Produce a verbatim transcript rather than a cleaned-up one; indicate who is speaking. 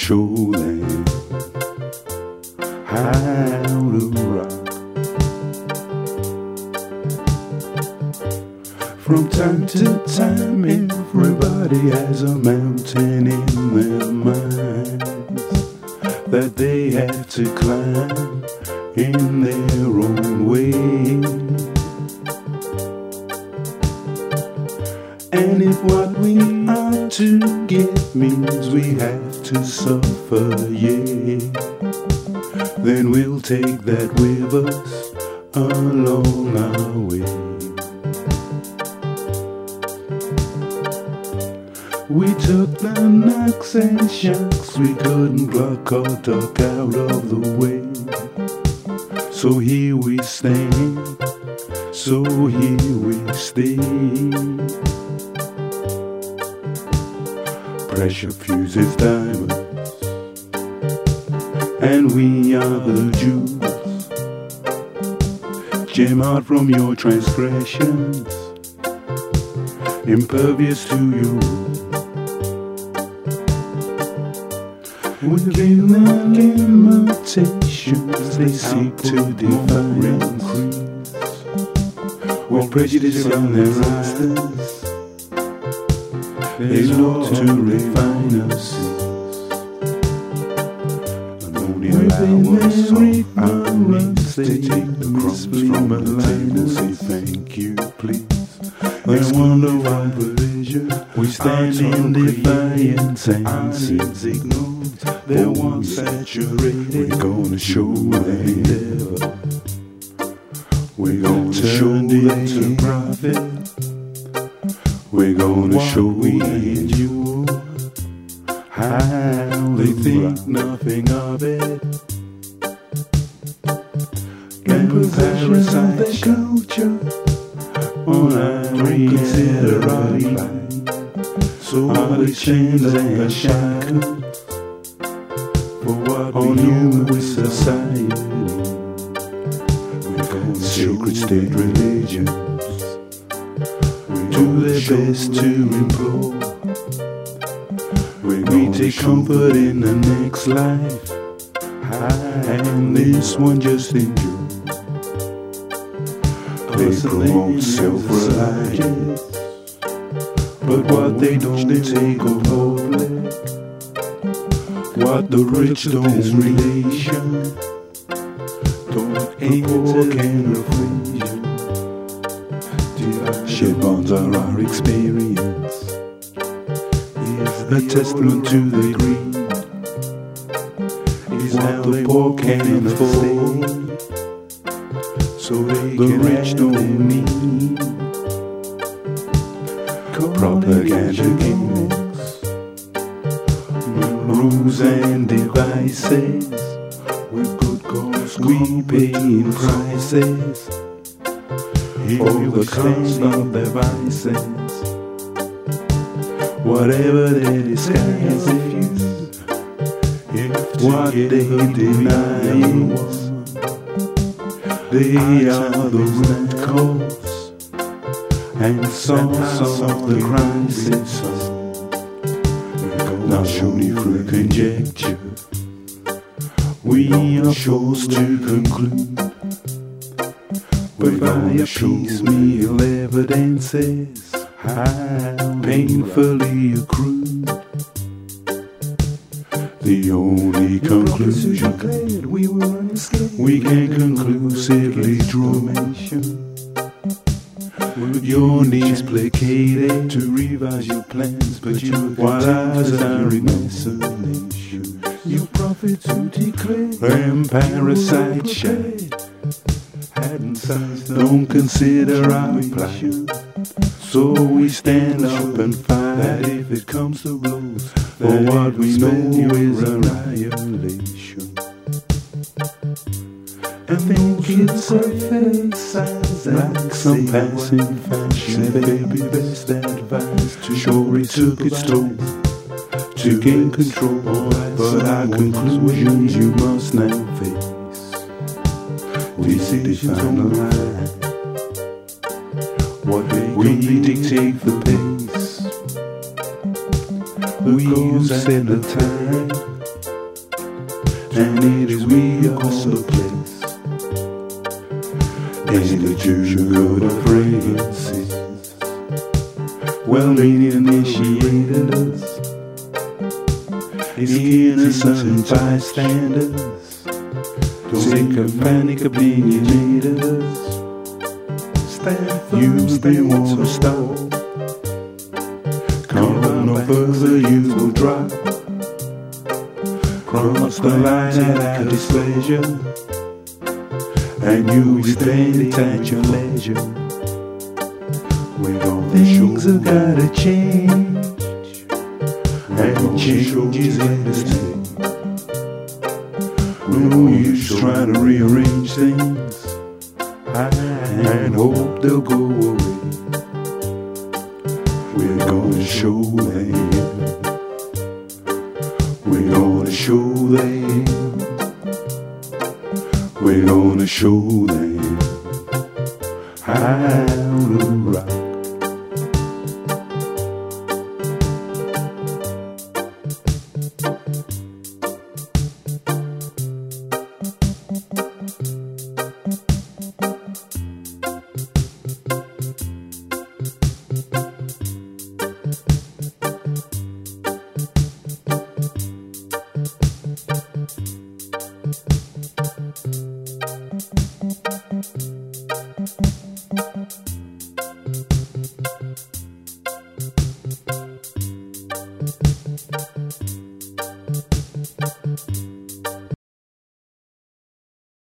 Speaker 1: show them how to rock. From time to time, everybody has a mountain in their minds that they have to climb in their own way. And if what we are to get means we have to suffer, yeah, then we'll take that with us along our way. We took the knocks and shocks we couldn't block or duck out of the way. So here we stand, so here we stay. Pressure fuses diamonds, and we are the jewels. Gem out from your transgressions, impervious to you. Within the limitations they seek to define and increase, with prejudice in their eyes, they look to refine us. And only allow us of our needs to take the crumbs from the table and say thank you, please. And wonder why we stand in defiance and sins ignored. They're once saturated. We're gonna show them never. We're gonna show them to profit. We're gonna show we and you how they think nothing of it. And parasite their culture on our reconsider life. So are the chains and shackles for what on human society. We're going to sacred state religions, we do their best to implore. We take comfort in the next life, and this one just enjoy. They promote self-reliance, but what they don't take of public, what the rich don't relation, don't aim poor can refrigerate. Shed bonds are our experience, a testament to the greed, is what the poor can afford, so they the rich don't need propaganda gimmicks, rules and devices. With good cause we pay in prices for the cost of their vices. Whatever their disguises, what they deny us, they are the root cause and source of the crisis. Now surely through conjecture we are forced to conclude, but by a piecemeal evidences painfully accrued, the only conclusion we can conclusively draw. Your needs placated to revise your plans, but you while ours are in isolation. You prophets who declare and parasite shade hadn't sized, don't consider our plight. So we stand up and fight that if it comes to blows, for what we know is annihilation. And think it's a fake size like some passing fashion, baby, best advice to sure it took its toll to gain control, but our conclusions you must now face. We see the final line, what we dictate the pace, we set the time, and it is we are the place. And the sugar of fragrances, well-meaning initiated us, the innocent bystanders, sycophantic opinionated us. You still want to stop, come on no further you will drop. Cross the line at our displeasure, and you will stand it at your leisure. Things have gotta change, and change is here to stay. No use trying to rearrange things and hope they'll go away. We're gonna show them, we're gonna show them, we're gonna show them how to rock.